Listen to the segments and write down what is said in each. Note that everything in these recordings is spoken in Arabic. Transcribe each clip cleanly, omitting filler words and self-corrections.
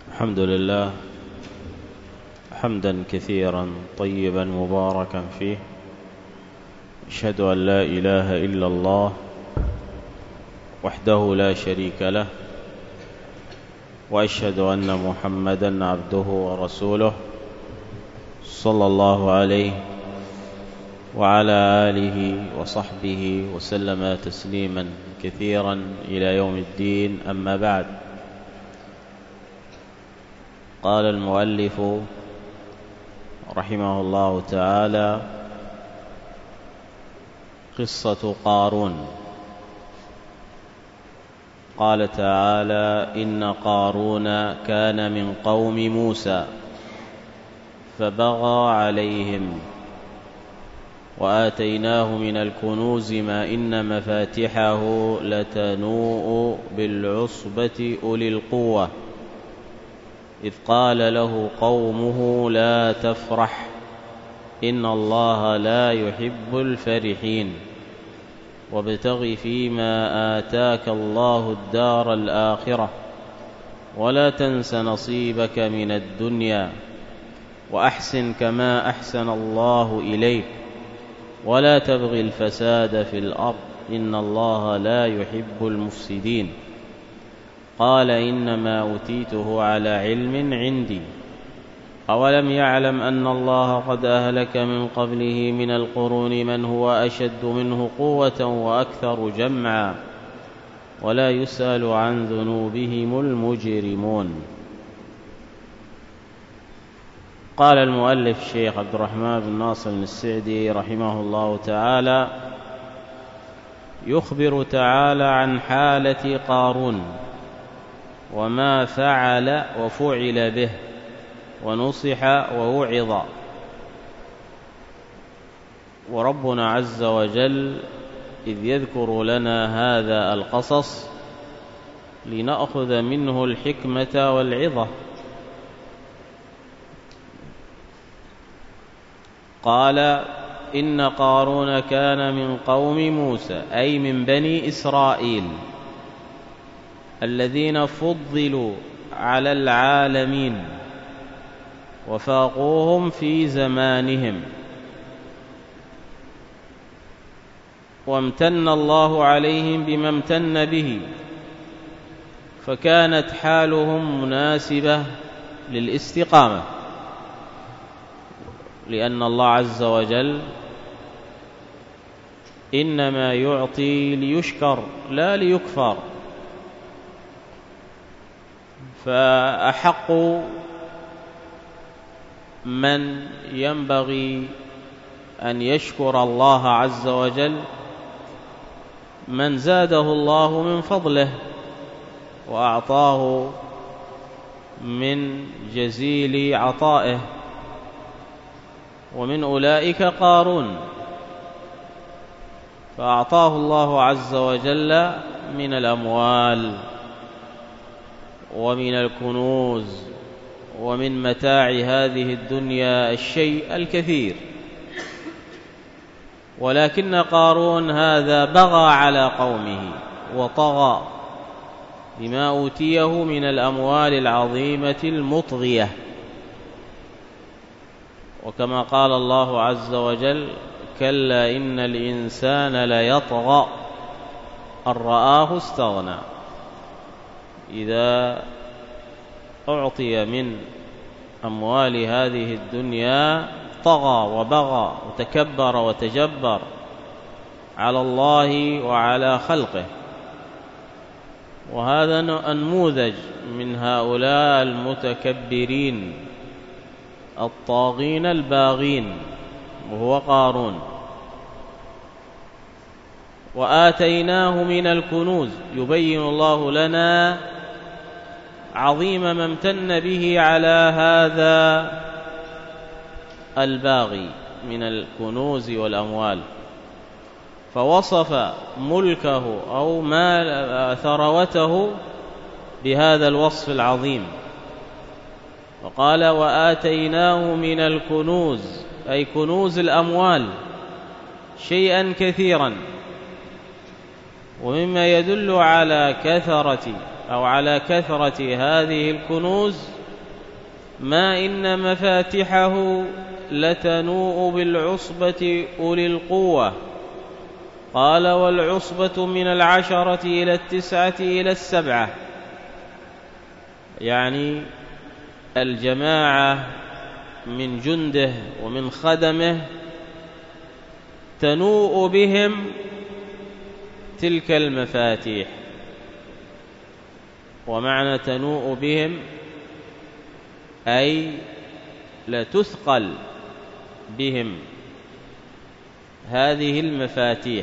الحمد لله حمدا كثيرا طيبا مباركا فيه. أشهد أن لا إله إلا الله وحده لا شريك له، وأشهد أن محمدا عبده ورسوله صلى الله عليه وعلى آله وصحبه وسلم تسليما كثيرا إلى يوم الدين. أما بعد، قال المؤلف رحمه الله تعالى: قصة قارون. قال تعالى: إن قارون كان من قوم موسى فبغى عليهم وآتيناه من الكنوز ما إن مفاتحه لتنوء بالعصبة أولي القوة إذ قال له قومه لا تفرح إن الله لا يحب الفرحين وابتغ فيما آتاك الله الدار الآخرة ولا تنس نصيبك من الدنيا وأحسن كما أحسن الله إليك ولا تبغ الفساد في الأرض إن الله لا يحب المفسدين. قال: إنما أوتيته على علم عندي أولم يعلم أن الله قد أهلك من قبله من القرون من هو أشد منه قوة وأكثر جمعا ولا يسأل عن ذنوبهم المجرمون. قال المؤلف الشيخ عبد الرحمن بن ناصر السعدي رحمه الله تعالى: يخبر تعالى عن حالة قارون وما فعل وفعل به ونصح ووعظ. وربنا عز وجل إذ يذكر لنا هذا القصص لنأخذ منه الحكمة والعظة. قال: إن قارون كان من قوم موسى أي من بني إسرائيل الذين فضلوا على العالمين وفاقوهم في زمانهم، وامتن الله عليهم بما امتن به، فكانت حالهم مناسبة للاستقامة، لأن الله عز وجل إنما يعطي ليشكر لا ليكفر. فأحق من ينبغي أن يشكر الله عز وجل من زاده الله من فضله وأعطاه من جزيل عطائه، ومن أولئك قارون، فأعطاه الله عز وجل من الأموال ومن الكنوز ومن متاع هذه الدنيا الشيء الكثير. ولكن قارون هذا بغى على قومه وطغى بما أوتيه من الأموال العظيمة المطغية. وكما قال الله عز وجل: كلا إن الإنسان ليطغى أن رآه استغنى. إذا أعطي من أموال هذه الدنيا طغى وبغى وتكبر وتجبر على الله وعلى خلقه. وهذا نموذج من هؤلاء المتكبرين الطاغين الباغين، وهو قارون. وآتيناه من الكنوز، يبين الله لنا عظيم ما امتن به على هذا الباغي من الكنوز والأموال، فوصف ملكه أو ثروته بهذا الوصف العظيم، وقال: وآتيناه من الكنوز أي كنوز الأموال شيئا كثيرا. ومما يدل على كثرة هذه الكنوز ما إن مفاتحه لتنوء بالعصبة أولي القوة. قال: والعصبة من 10 إلى 9 إلى 7، يعني الجماعة من جنده ومن خدمه تنوء بهم تلك المفاتيح. ومعنى تنوء بهم أي لتثقل بهم هذه المفاتيح،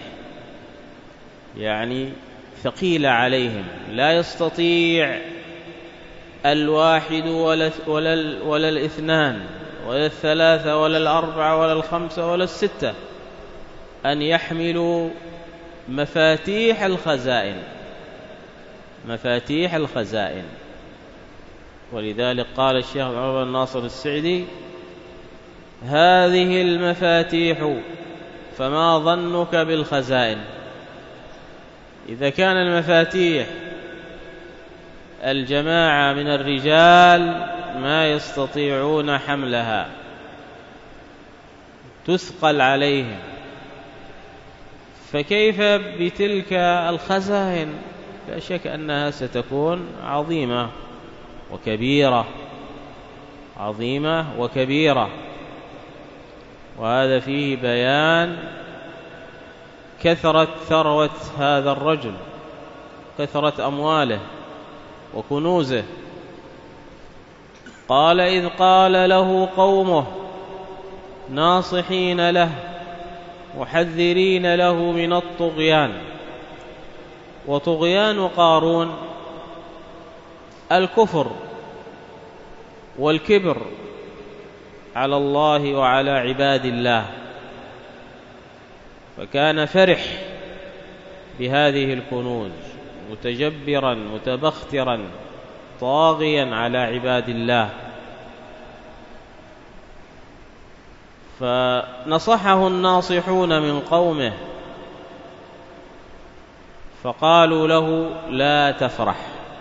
يعني ثقيلة عليهم، لا يستطيع الواحد ولا الاثنان ولا الثلاثة ولا الأربعة ولا الخمسة ولا الستة أن يحملوا مفاتيح الخزائن، مفاتيح الخزائن. ولذلك قال الشيخ عمر بن ناصر السعدي: هذه المفاتيح فما ظنك بالخزائن. إذا كان المفاتيح الجماعة من الرجال ما يستطيعون حملها، تثقل عليهم، فكيف بتلك الخزائن؟ لا شك أنها ستكون عظيمة وكبيرة، عظيمة وكبيرة. وهذا فيه بيان كثرة ثروة هذا الرجل، كثرة أمواله وكنوزه. قال: إذ قال له قومه ناصحين له محذرين له من الطغيان. وطغيان قارون الكفر والكبر على الله وعلى عباد الله، فكان فرح بهذه الكنوز، متجبرا متبخترا طاغيا على عباد الله. فنصحه الناصحون من قومه فقالوا له: لا تفرح،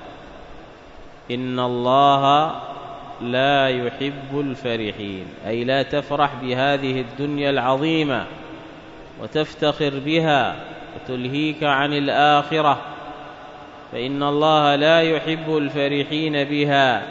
إن الله لا يحب الفرحين، أي لا تفرح بهذه الدنيا العظيمة وتفتخر بها وتلهيك عن الآخرة، فإن الله لا يحب الفرحين بها.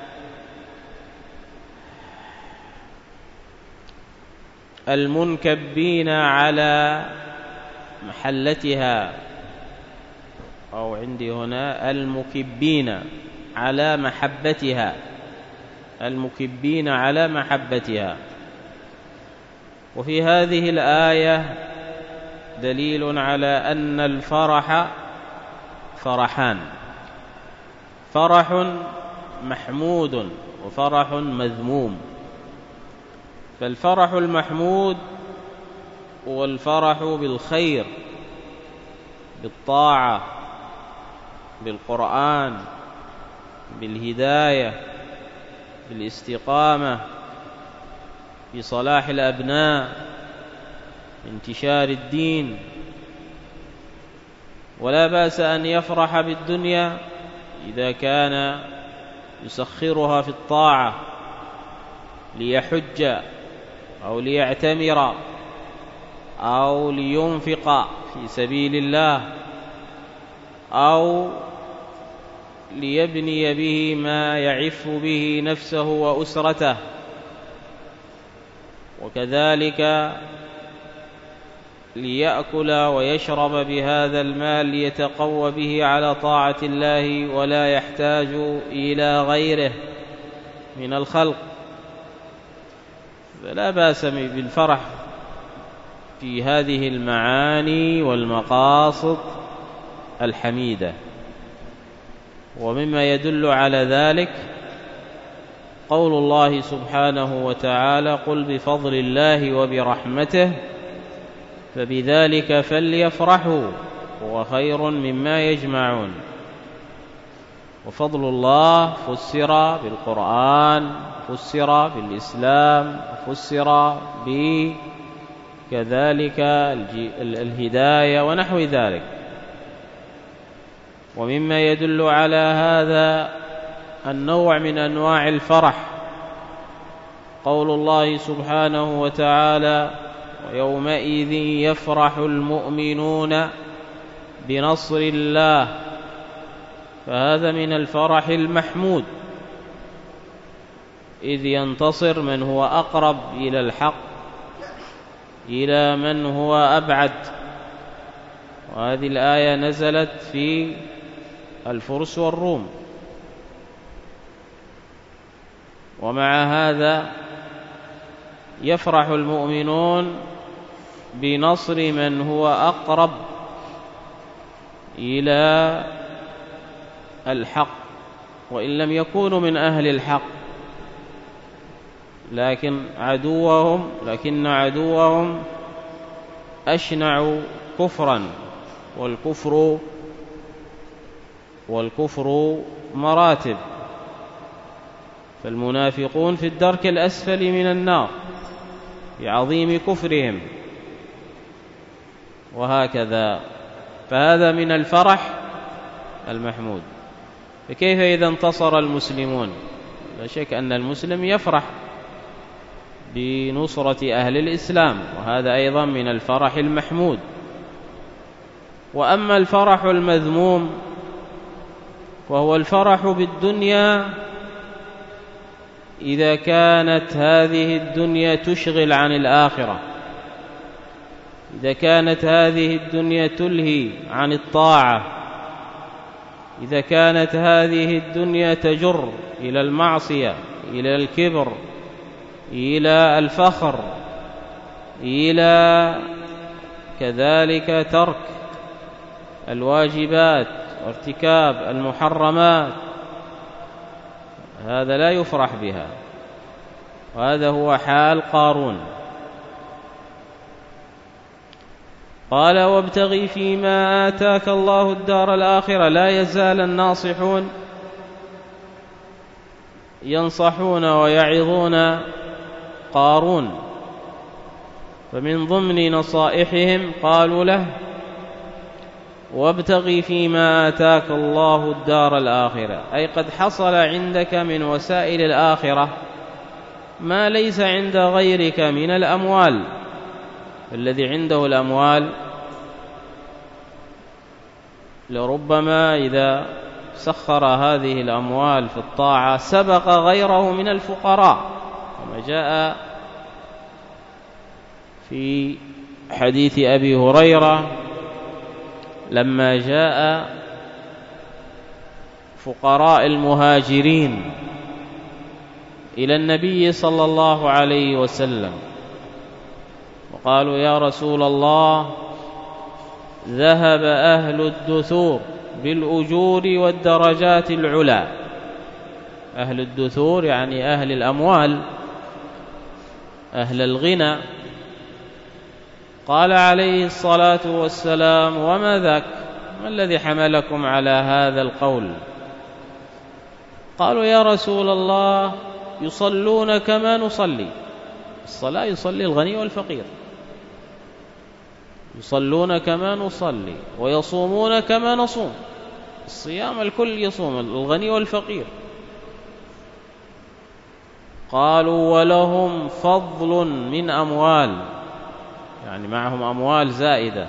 المنكبين على محلتها، أو عندي هنا المكبين على محبتها، المكبين على محبتها. وفي هذه الآية دليل على أن الفرح فرحان: فرح محمود وفرح مذموم. فالفرح المحمود هو الفرح بالخير، بالطاعة، بالقرآن، بالهداية، بالاستقامة، بصلاح الأبناء، انتشار الدين. ولا بأس أن يفرح بالدنيا إذا كان يسخرها في الطاعة ليحج أو ليعتمر أو لينفق في سبيل الله أو ليبني به ما يعف به نفسه وأسرته. وكذلك ليأكل ويشرب بهذا المال ليتقوى به على طاعة الله ولا يحتاج إلى غيره من الخلق. فلا بأس بالفرح في هذه المعاني والمقاصد الحميدة. ومما يدل على ذلك قول الله سبحانه وتعالى: قل بفضل الله وبرحمته فبذلك فليفرحوا هو خير مما يجمعون. وفضل الله فسر بالقرآن، فسر بالإسلام، فسر بكذلك الهداية ونحو ذلك. ومما يدل على هذا النوع من أنواع الفرح قول الله سبحانه وتعالى: ويومئذ يفرح المؤمنون بنصر الله، فهذا من الفرح المحمود، إذ ينتصر من هو أقرب إلى الحق إلى من هو أبعد. وهذه الآية نزلت في الفرس والروم. ومع هذا يفرح المؤمنون بنصر من هو أقرب إلى الحق، وإن لم يكونوا من أهل الحق، لكن عدوهم أشنع كفرا، والكفر مراتب، فالمنافقون في الدرك الأسفل من النار بعظيم كفرهم، وهكذا. فهذا من الفرح المحمود. فكيف إذا انتصر المسلمون؟ لا شك أن المسلم يفرح بنصرة أهل الإسلام، وهذا أيضا من الفرح المحمود. وأما الفرح المذموم وهو الفرح بالدنيا إذا كانت هذه الدنيا تشغل عن الآخرة، إذا كانت هذه الدنيا تلهي عن الطاعة، إذا كانت هذه الدنيا تجر إلى المعصية، إلى الكبر، إلى الفخر، إلى كذلك ترك الواجبات وارتكاب المحرمات، هذا لا يفرح بها، وهذا هو حال قارون. قال: وابتغ فيما آتاك الله الدار الآخرة. لا يزال الناصحون ينصحون ويعظون قارون، فمن ضمن نصائحهم قالوا له: وابتغ فيما آتاك الله الدار الآخرة، أي قد حصل عندك من وسائل الآخرة ما ليس عند غيرك من الأموال. الذي عنده الأموال لربما إذا سخر هذه الأموال في الطاعة سبق غيره من الفقراء، كما جاء في حديث أبي هريرة لما جاء فقراء المهاجرين إلى النبي صلى الله عليه وسلم وقالوا: يا رسول الله، ذهب أهل الدثور بالأجور والدرجات العلى. أهل الدثور يعني أهل الأموال، أهل الغنى. قال عليه الصلاة والسلام: وما ذاك؟ ما الذي حملكم على هذا القول؟ قالوا: يا رسول الله، يصلون كما نصلي. الصلاة يصلي الغني والفقير، يصلون كما نصلي، ويصومون كما نصوم. الصيام الكل يصوم، الغني والفقير. قالوا: ولهم فضل من أموال، يعني معهم أموال زائدة،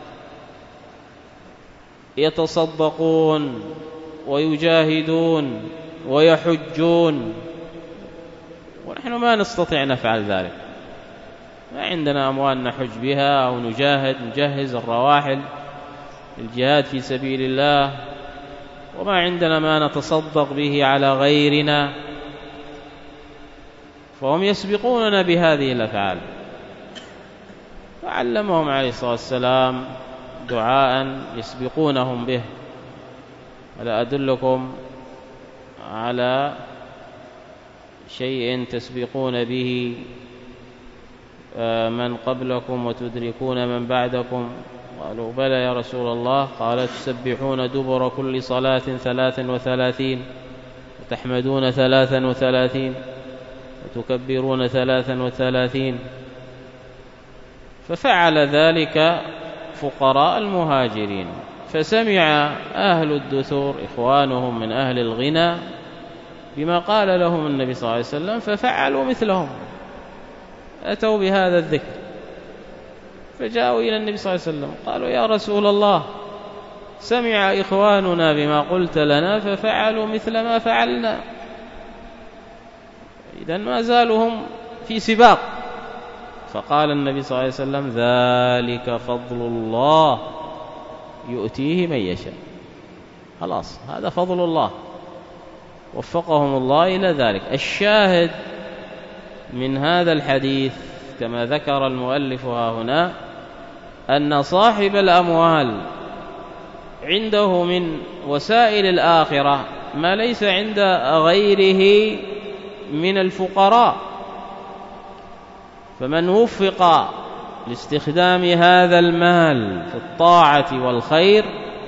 يتصدقون ويجاهدون ويحجون، ونحن ما نستطيع نفعل ذلك، ما عندنا أموال نحج بها أو نجهز الرواحل للجهاد في سبيل الله، وما عندنا ما نتصدق به على غيرنا. فهم يسبقوننا بهذه الأفعال. فعلمهم عليه الصلاة والسلام دعاء يسبقونهم به: ألا أدلكم على شيء تسبقون به من قبلكم وتدركون من بعدكم؟ قالوا: بلى يا رسول الله. قال: تسبحون دبر كل صلاة 33، وتحمدون 33، وتكبرون 33. ففعل ذلك فقراء المهاجرين، فسمع أهل الدثور إخوانهم من أهل الغنى بما قال لهم النبي صلى الله عليه وسلم، ففعلوا مثلهم، أتوا بهذا الذكر، فجاءوا إلى النبي صلى الله عليه وسلم قالوا: يا رسول الله، سمع إخواننا بما قلت لنا ففعلوا مثل ما فعلنا. إذن ما زالوا هم في سباق. فقال النبي صلى الله عليه وسلم: ذلك فضل الله يؤتيه من يشاء. خلاص، هذا فضل الله، وفقهم الله إلى ذلك. الشاهد من هذا الحديث كما ذكر المؤلف هنا أن صاحب الأموال عنده من وسائل الآخرة ما ليس عند غيره من الفقراء. فمن وفق لاستخدام هذا المال في الطاعة والخير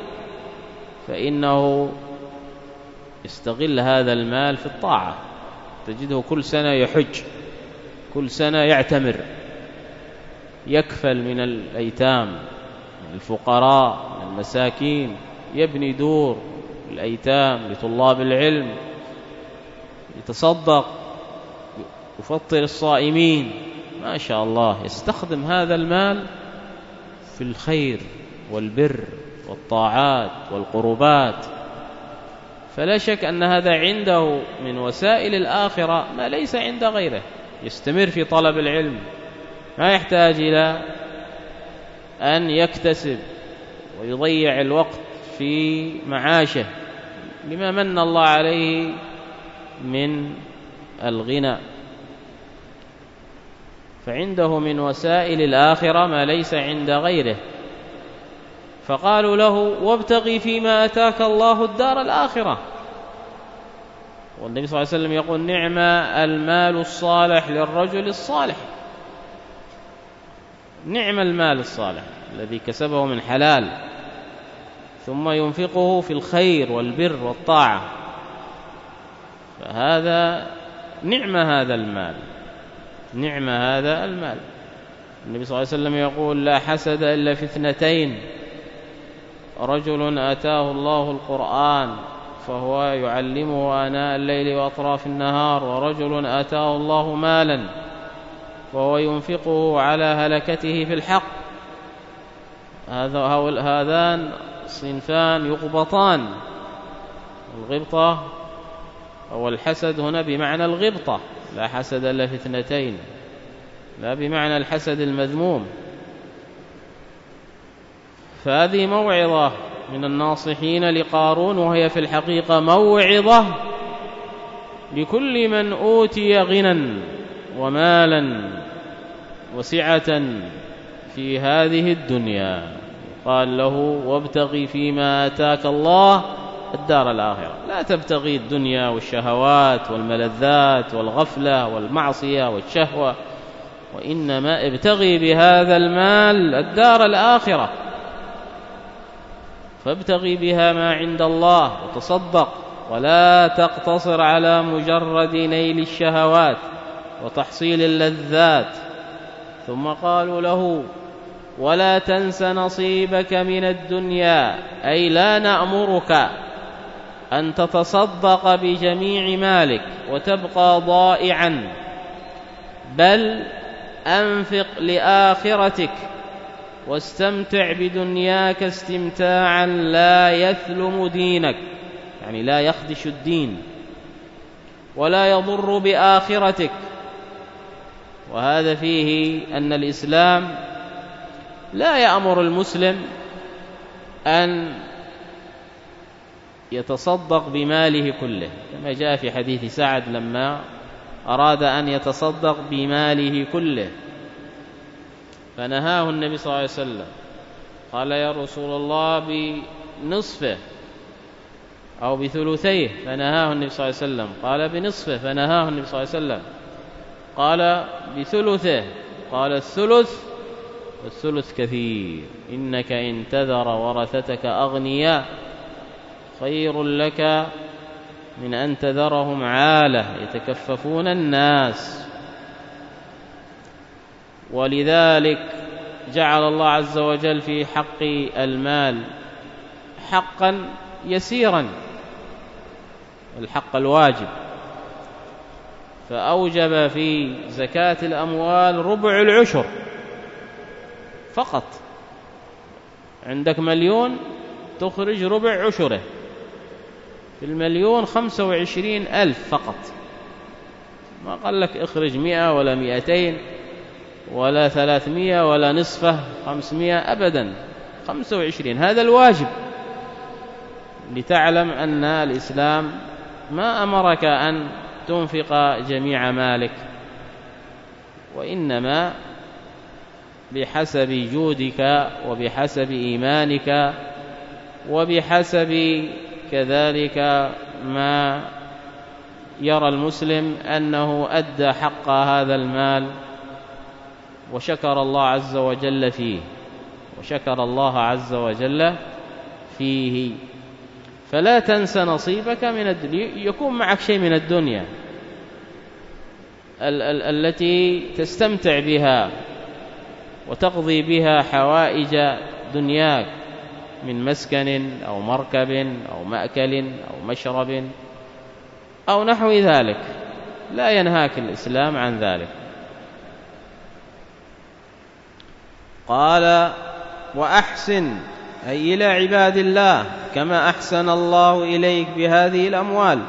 فإنه يستغل هذا المال في الطاعة. تجده كل سنة يحج، كل سنة يعتمر، يكفل من الأيتام، من الفقراء، من المساكين، يبني دور الأيتام لطلاب العلم، يتصدق، يفطر الصائمين، ما شاء الله، يستخدم هذا المال في الخير والبر والطاعات والقربات. فلا شك أن هذا عنده من وسائل الآخرة ما ليس عند غيره. يستمر في طلب العلم، ما يحتاج إلى أن يكتسب ويضيع الوقت في معاشه لما من الله عليه من الغنى. فعنده من وسائل الآخرة ما ليس عند غيره. فقالوا له: وابتغي فيما أتاك الله الدار الآخرة. والنبي صلى الله عليه وسلم يقول: نعم المال الصالح للرجل الصالح. نعم المال الصالح الذي كسبه من حلال ثم ينفقه في الخير والبر والطاعة، فهذا نعم هذا المال، نعم هذا المال. النبي صلى الله عليه وسلم يقول: لا حسد إلا في اثنتين: رجل آتاه الله القرآن فهو يعلمه آناء الليل وأطراف النهار، ورجل آتاه الله مالا فهو ينفقه على هلكته في الحق. هذان صنفان يغبطان. الغبطة أو الحسد هنا بمعنى الغبطة، لا حسد إلا في اثنتين، لا بمعنى الحسد المذموم. فهذه موعظة من الناصحين لقارون، وهي في الحقيقة موعظة لكل من أوتي غنى ومالا وسعة في هذه الدنيا. قال له: وابتغي فيما آتاك الله الدار الآخرة. لا تبتغي الدنيا والشهوات والملذات والغفلة والمعصية والشهوة، وإنما ابتغي بهذا المال الدار الآخرة. فابتغي بها ما عند الله وتصدق، ولا تقتصر على مجرد نيل الشهوات وتحصيل اللذات. ثم قالوا له: ولا تنس نصيبك من الدنيا، أي لا نأمرك أن تتصدق بجميع مالك وتبقى ضائعا، بل أنفق لآخرتك واستمتع بدنياك استمتاعا لا يثلم دينك، يعني لا يخدش الدين ولا يضر بآخرتك. وهذا فيه أن الإسلام لا يأمر المسلم أن يتصدق بماله كله، كما جاء في حديث سعد لما أراد أن يتصدق بماله كله فنهاه النبي صلى الله عليه وسلم، قال: يا رسول الله بنصفه أو بثلثيه، فنهاه النبي صلى الله عليه وسلم. قال: بنصفه، فنهاه النبي صلى الله عليه وسلم. قال: بثلثه، قال: الثلث، والثلث كثير، إنك إن تذر ورثتك أغنياء خير لك من أن تذرهم عالة يتكففون الناس. ولذلك جعل الله عز وجل في حق المال حقا يسيرا، الحق الواجب فأوجب في زكاة الأموال ربع العشر فقط. عندك 1,000,000 تخرج ربع عشره، في 1,000,000 25,000 فقط. ما قال لك اخرج 100 ولا 200 ولا 300 ولا نصفه 500 أبدا، 25. هذا الواجب، لتعلم أن الإسلام ما أمرك أن تنفق جميع مالك، وإنما بحسب جودك وبحسب إيمانك وبحسب كذلك ما يرى المسلم أنه أدى حق هذا المال وشكر الله عز وجل فيه، وشكر الله عز وجل فيه. فلا تنسى نصيبك من الدنيا، يكون معك شيء من الدنيا التي تستمتع بها وتقضي بها حوائج دنياك من مسكن أو مركب أو مأكل أو مشرب أو نحو ذلك، لا ينهاك الإسلام عن ذلك. قال: وأحسن، أي إلى عباد الله كما أحسن الله إليك بهذه الأموال.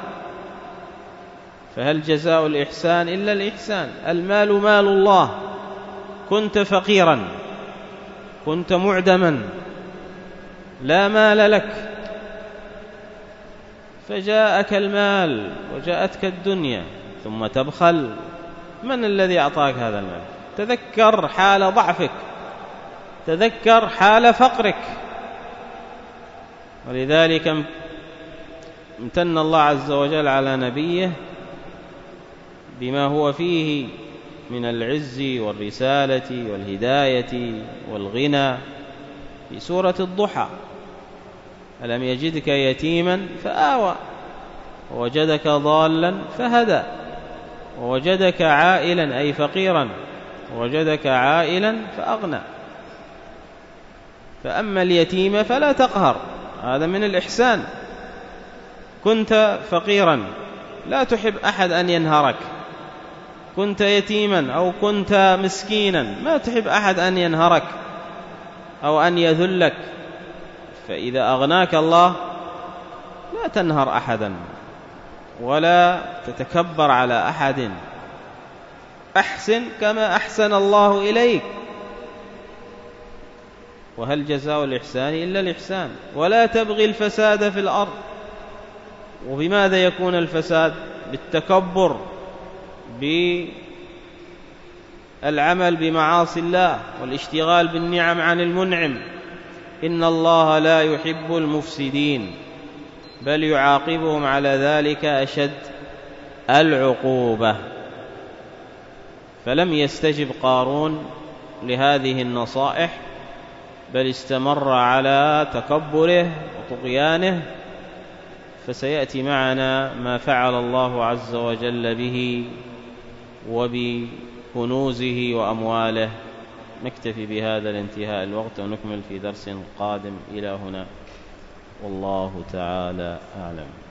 فهل جزاء الإحسان إلا الإحسان؟ المال مال الله، كنت فقيرا، كنت معدما، لا مال لك، فجاءك المال وجاءتك الدنيا ثم تبخل، من الذي أعطاك هذا المال؟ تذكر حال ضعفك، تذكر حال فقرك. ولذلك امتن الله عز وجل على نبيه بما هو فيه من العز والرسالة والهداية والغنى في سورة الضحى: ألم يجدك يتيما فآوى ووجدك ضالا فهدى ووجدك عائلا أي فقيرا ووجدك عائلا فأغنى. فأما اليتيم فلا تقهر، هذا من الإحسان. كنت فقيرا لا تحب أحد أن ينهرك، كنت يتيما أو كنت مسكينا ما تحب أحد أن ينهرك أو أن يذلك، فإذا أغناك الله لا تنهر أحدا ولا تتكبر على أحد. أحسن كما أحسن الله إليك. وهل جزاء الإحسان إلا الإحسان؟ ولا تبغي الفساد في الأرض. وبماذا يكون الفساد؟ بالتكبر، بالعمل بمعاصي الله والاشتغال بالنعم عن المنعم. إن الله لا يحب المفسدين، بل يعاقبهم على ذلك أشد العقوبة. فلم يستجب قارون لهذه النصائح، بل استمر على تكبره وطغيانه. فسيأتي معنا ما فعل الله عز وجل به وبكنوزه وأمواله. نكتفي بهذا الانتهاء الوقت ونكمل في درس قادم. إلى هنا والله تعالى أعلم.